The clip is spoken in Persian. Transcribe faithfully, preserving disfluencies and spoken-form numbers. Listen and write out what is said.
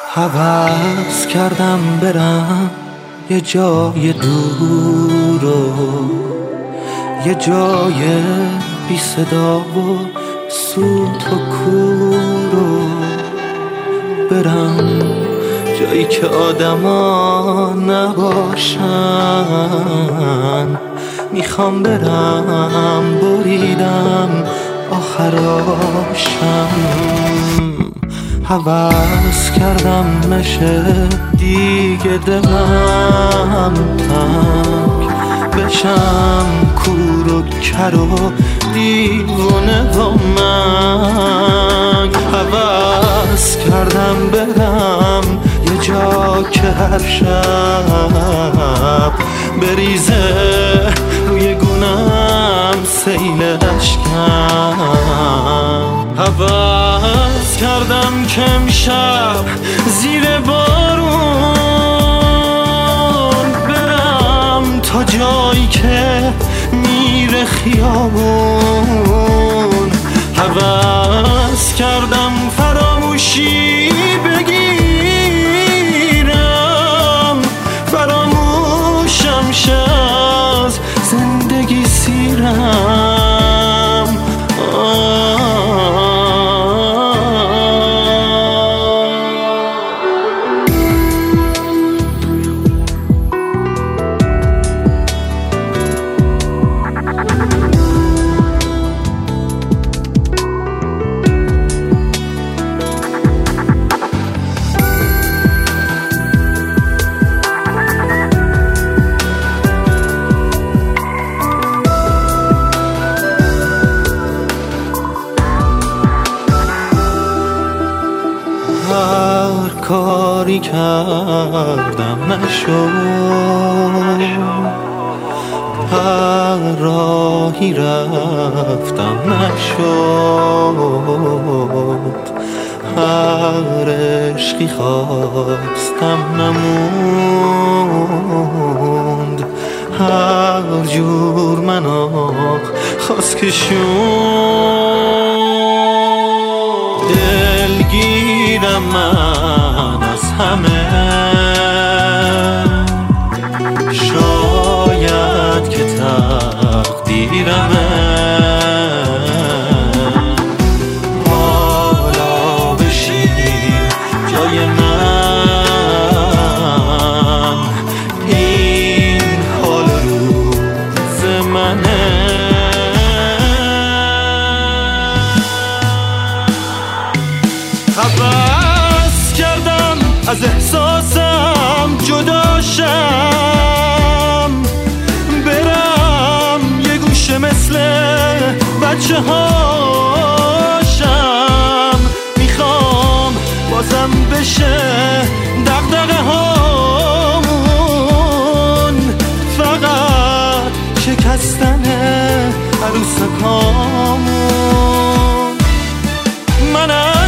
هوس کردم برم یه جای دور و یه جای بی صدا و سوت و کور و برم جایی که آدما نباشن. میخوام برم بریدم آخراشم. هوس کردم نشه دیگه دلم تنگ بشم کور و کر و دیوونه و منگ. هوس کردم برم یه جا که هر شب بریزه روی گونم سیل اشکم. هوس کردم که امشب زیر بارون برم تا جایی که میره خیابون. هوس کردم فراموشی بگیرم فراموشم شه از زندگی سیرم. هر کاری کردم نشد، هر راهی رفتم نشد، هر عشقی خواستم نموند، هر جور منو خواست که شد. دلگیرم من از همه، شاید که تقدیرمه حالا بشین جای من، این حال روز منه. هوس کردم از احساسم جدا شم، برم یه گوشه مثل بچه هاشم. میخوام بازم بشه دغدغه هامون، فقط شکستن عروسکامون. منم